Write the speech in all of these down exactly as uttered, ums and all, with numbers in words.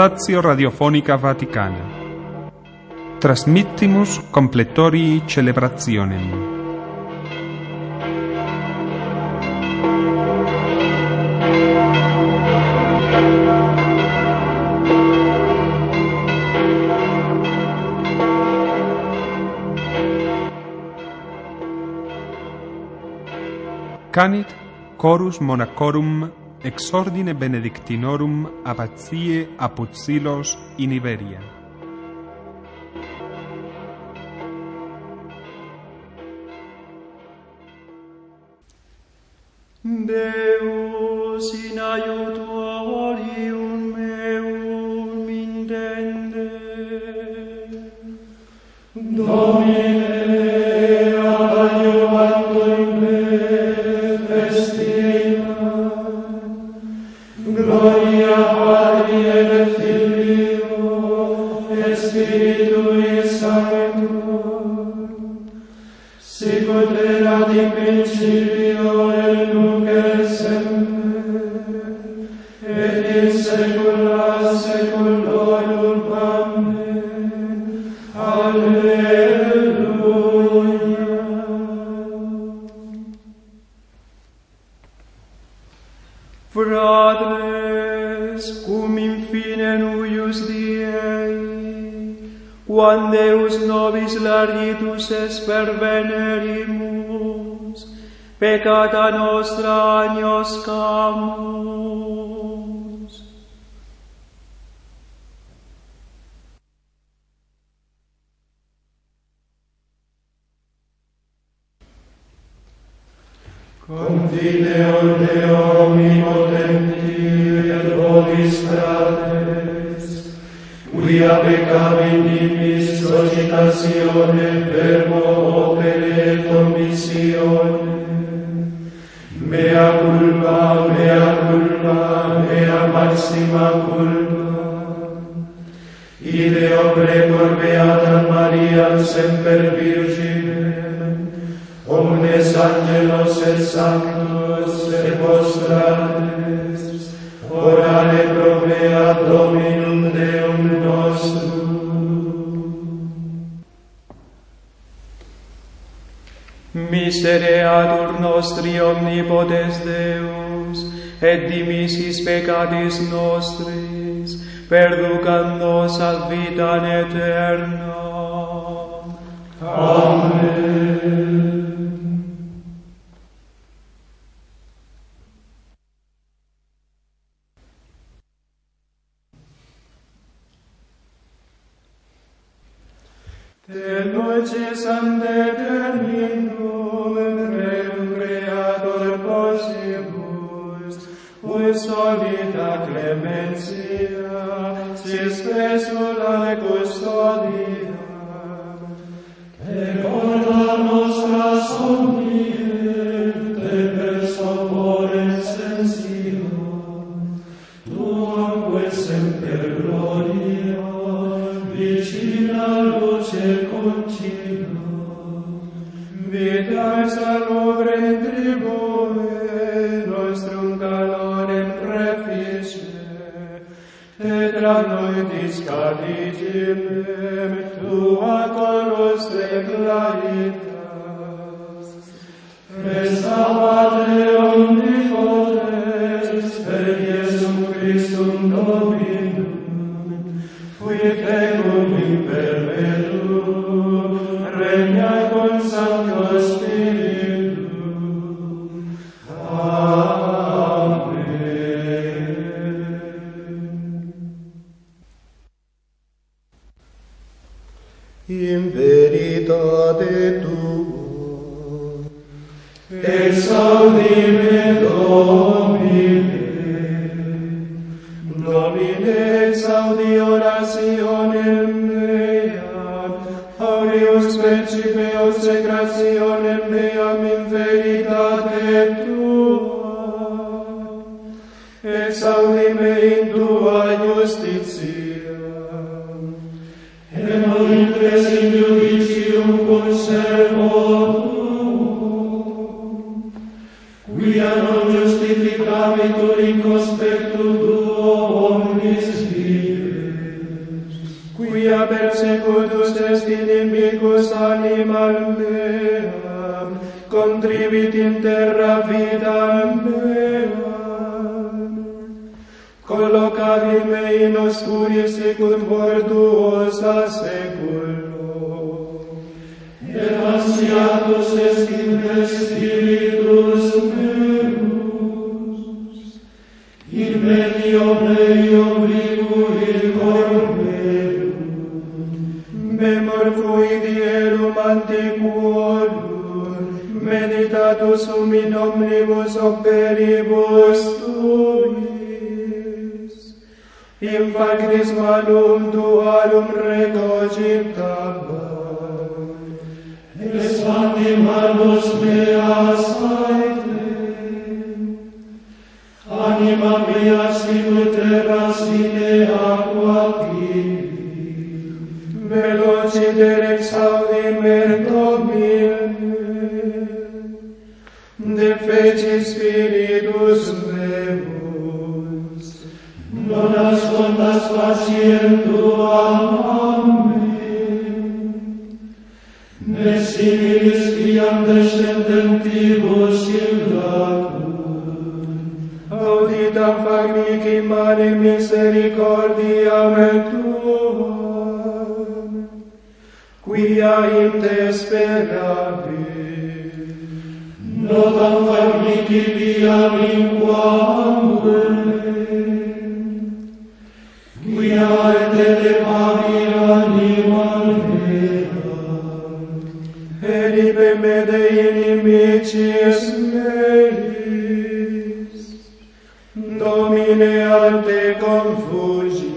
Stazio Radiofonica Vaticana. Transmittimus completorii celebrationem. Canit chorus monachorum ex ordine benedictinorum abbatiae Apuzzilos in Iberia. Deus in aiutorium meum intende. Domine adiuvantur me festina. Gloria Patri et Filio et Spiritui Sancto. Sicut erat in principio et nunc et semper et in saecula saeculorum. Amen. Alleluia. Fratres, cum in fine nuius diei, quam Deus nobis largitus est per venerimus, peccata nostra agnoscamus. Confideor Deo omnipotenti et vobis fratres, quia peccabilis cogitatione verbo opere et omissione, mea culpa, mea culpa, mea maxima culpa. Ideo precor beata Maria semper Virgine, omnes angelos et sanctos et postrates, orare pro mea Dominum Deum nostrum. Misereatur nostri omnipotens Deus, et dimissis peccatis nostris, perducam nos ad vitam aeterna. Amen. Te luces ante terminum reum creator possibus, us solita clementia, si spesula custodia, te orda nostra somniente per sopore sensio, tuamque semper gloria, vicina luce continua, vita salubre in tribune, nostrum calorem refice, tetra noitis caliginem, tua colostre claritas. Resta Patre omnipotens, per Iesum Christum Dominum, qui tecum in perpetuum, regna con Sancto Spiritu. Amen. In veritate tuo, exaudime Domine, Domine exaudi orationem meam, aureus principe consecrationem meam in veritate tua, exaudi me in tua justitia, et non intres in judicium conservo tuum, quia non justificavitur in conspectu tuo omnis vive, quia persecutus est inimicus animam meam, contribit in terra vitam meam. Collocavi me in oscuri secundum tuosa seculo. Et ansiatus est in me spiritus meus, in medio mei obliqui cor meum. Memor fui dierum antiquorum, meditatus sum in omnibus operibus tuis. In factis malum tuarum recogitavam, expandi manus meas aete. Anima mea sicut terra sine aqua tibi, velociter exaudimer Domine, defeci spiritus meus, non ascondas faciem tuam. Amen. Ne similis viam descendentibus in lacum, auditam facmici mane misericordiam tuam, quia in te speravi. Notam facmici viam in quam quia et elevavi animam meam, elibe me de inimicis meis. Domine al te confugi,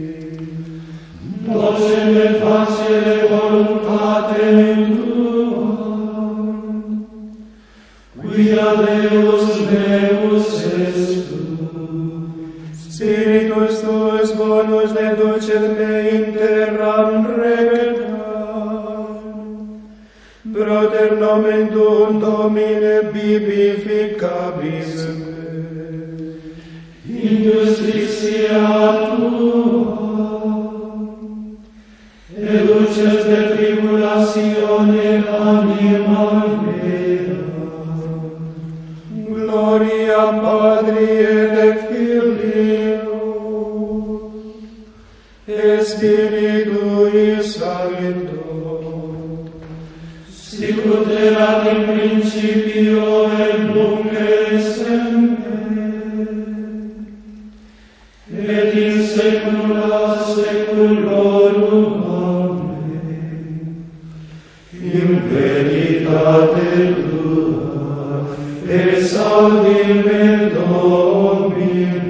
doce me facere voluntatem tuam, quia Deus meus est tu. Spiritus tuus bonus deducet me in terram rectam, proter nomen tuum Domine bibificabis me, in justitia tua, educes de tribulatione anima mea. Gloria Patri et Filio, Spiritui Sancto, sicut erat in principio et nunc et semper, et in saecula saeculorum. Amen. In veritate tua, exaudime Domine.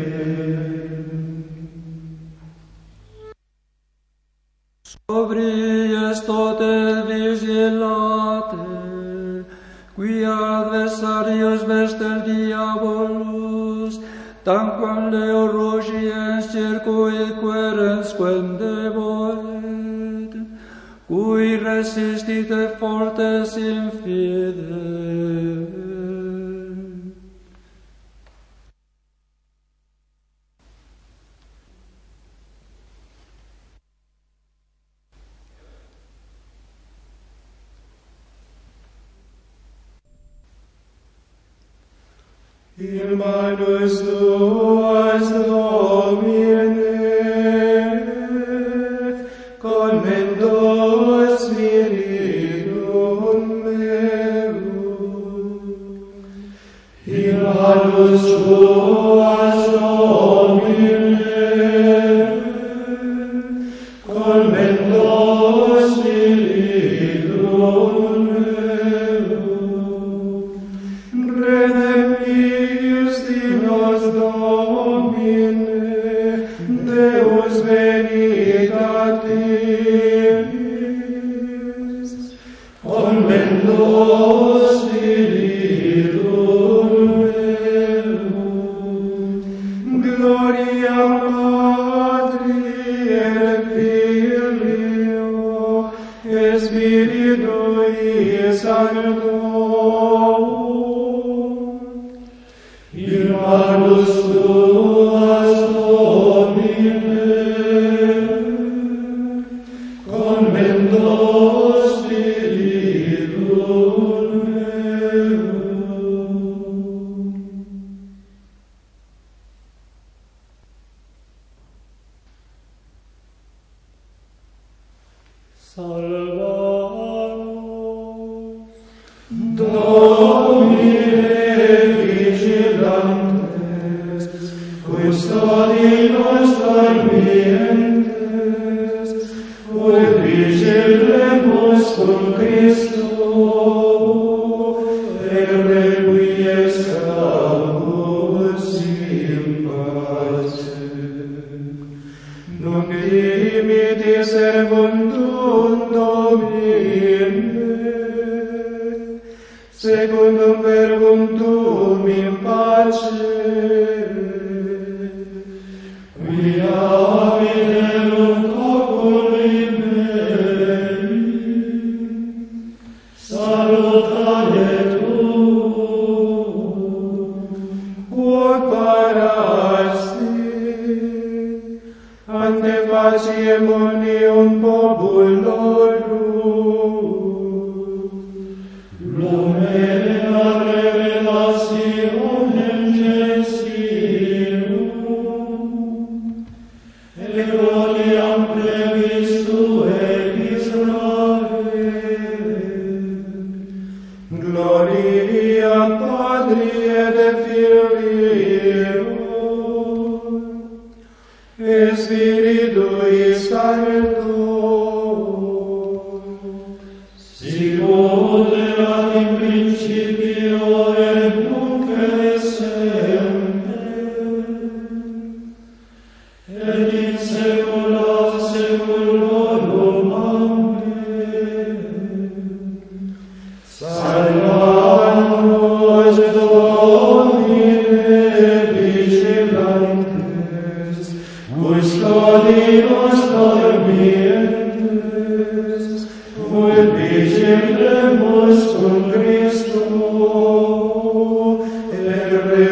Sobri est tote vigilate, quia adversarius vestel diabolus, tanquam leo rogiens circuit querens quende voet, cui resistite fortes in fide. In manus tuas, Domine, commendo spiritum meum. In manus tuas, Domine, commendo spiritum meum. Redemptius Dios Domine, Deus veritatis, commendo spiritum meum. Gloria Patri et Filio et Spiritui Sancto. In manus tuas, Domine, Salvanos. Domine vigilantes, custodinos dormientes, ut vigilemus cum Christo, et requiescamus in pace. Nunc dimiti servuntum Domine, secundum verbum tuum in pace, quia habitellum populi mei, salutare tuum, quod parasti, ante faciem unium populorum, lumina revelationem gentium, et gloriam plebistu et Israel. Gloria Patri et Filio, et Spiritui Sancto, sicut erat in principio et nunc et semper, et in saecula saeculorum. Amen. Salvanos Domine vigilantes, custodinos dormientes, ut vigilemus cum Christo, et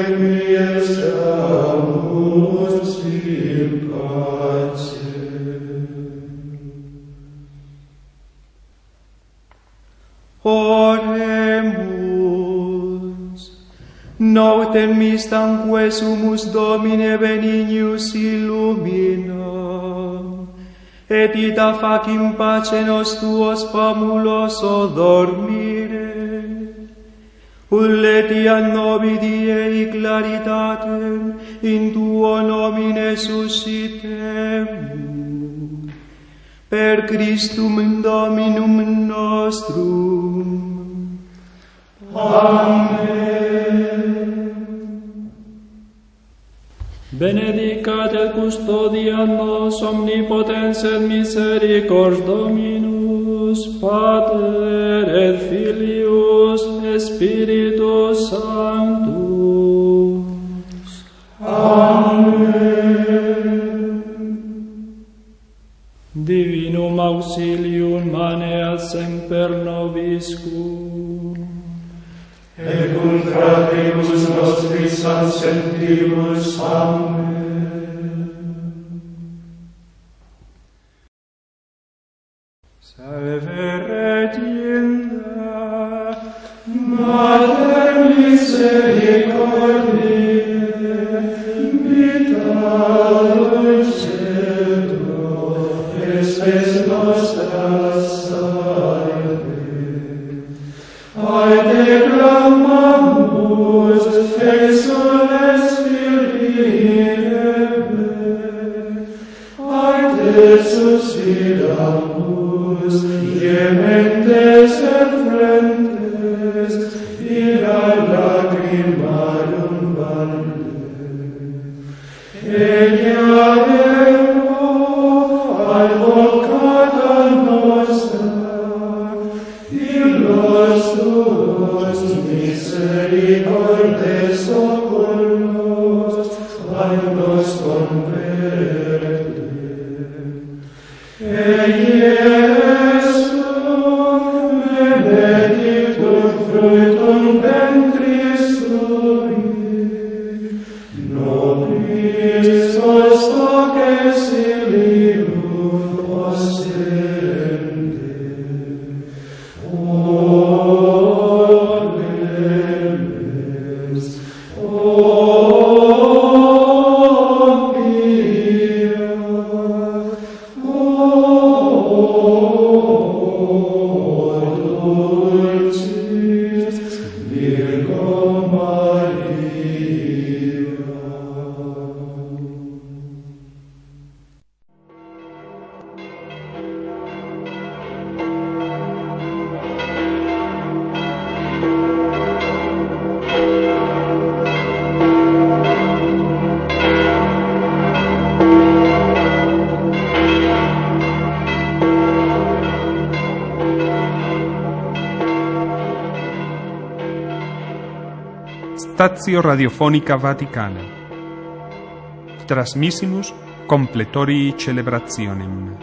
requiescamus in pace. Oremus. Notem mistanque sumus Domine benignus illumina, et ita facim pace nos tuos famuloso dormire, ulletia novi diei claritatem in tuo nomine suscitemu, per Christum Dominum nostrum. Amen. Benedicat et custodia nos omnipotens et misericords Dominus, Pater et Filius et Spiritus Sanctus. Amen. Divinum auxilium maneat semper nobiscum, et cum fratribus nostris ansentibus. Amen. Salve Regina, Mater misericordiae, vita dulcedo, et spes nostra salve. Aite clamamus, exules Filiebe, aite suspiramus, gementes et frentes, ira lacrimarum valle. Ella ero advocata nostra, illos tuos misericordes oculos, nos converte. Eiesum benedictum fructum ventris tui, nobis hoc exilium ostende. Oh, Stazio Radiofonica Vaticana. Transmissimus completori celebrationem.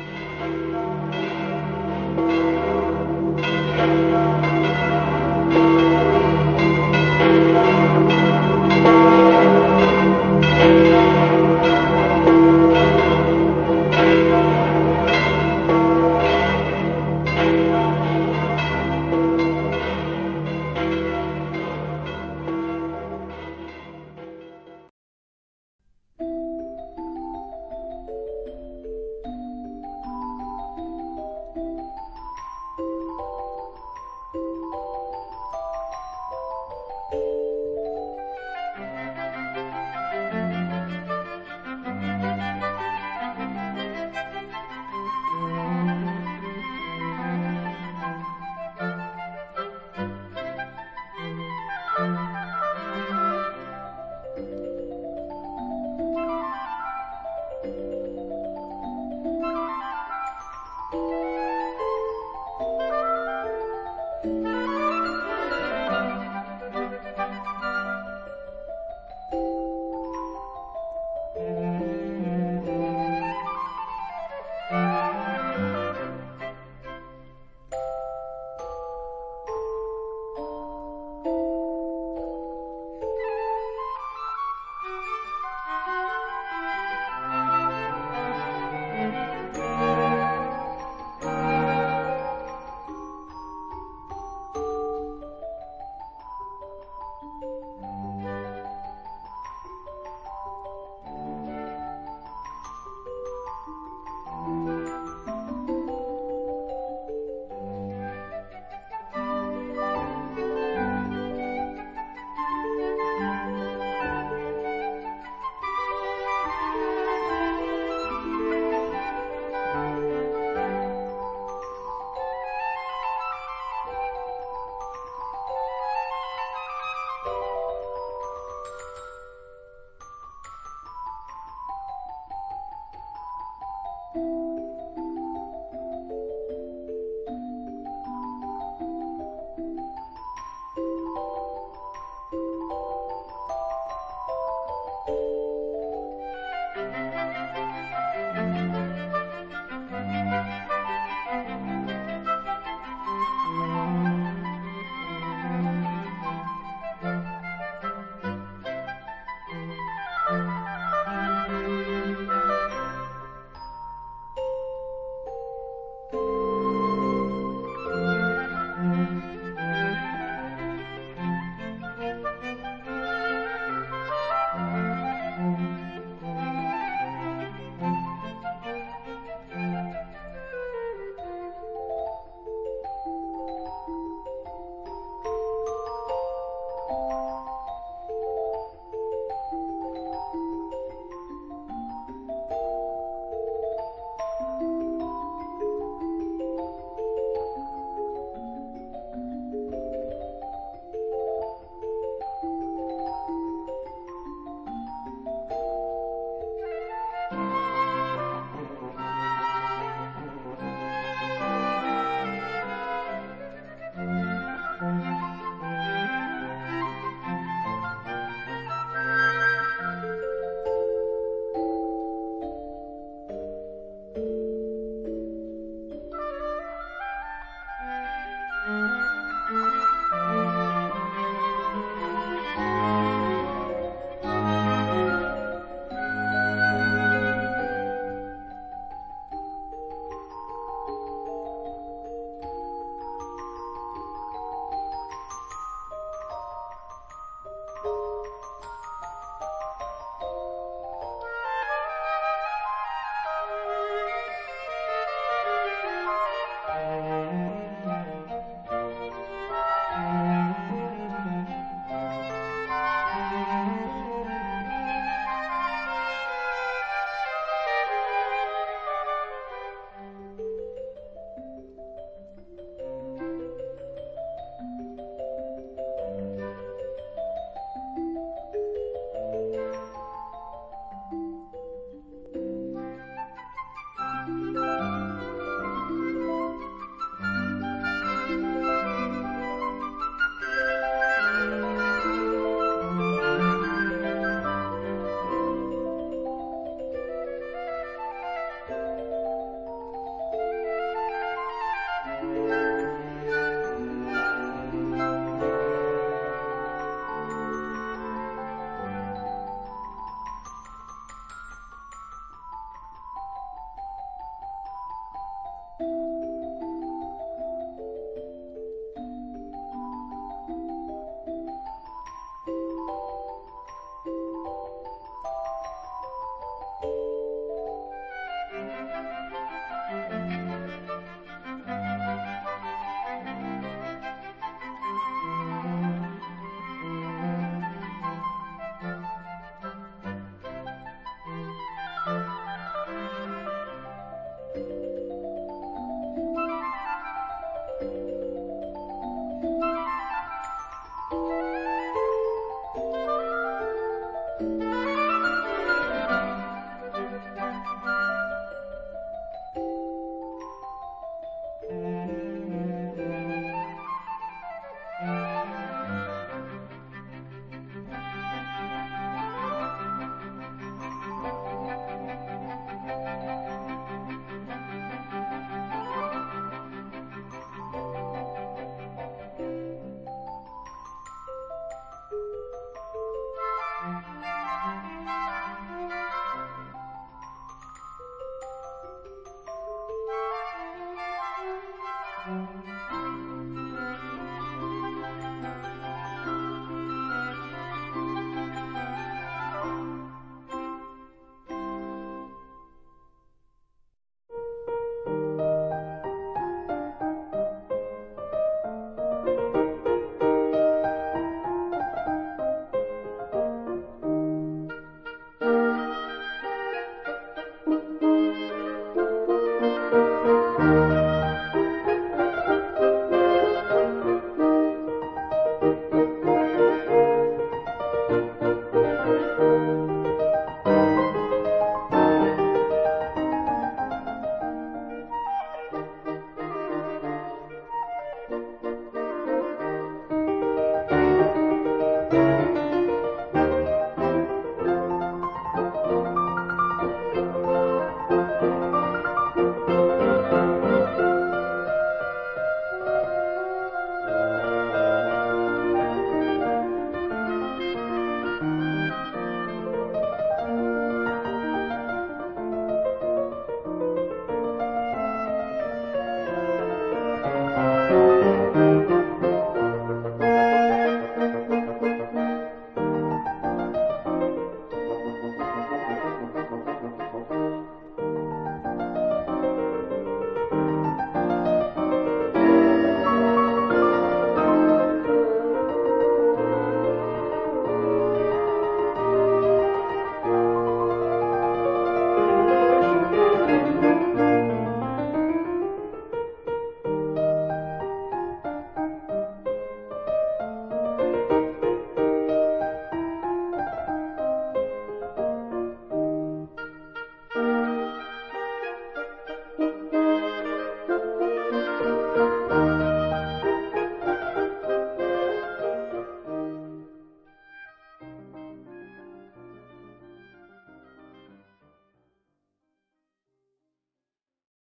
Amen.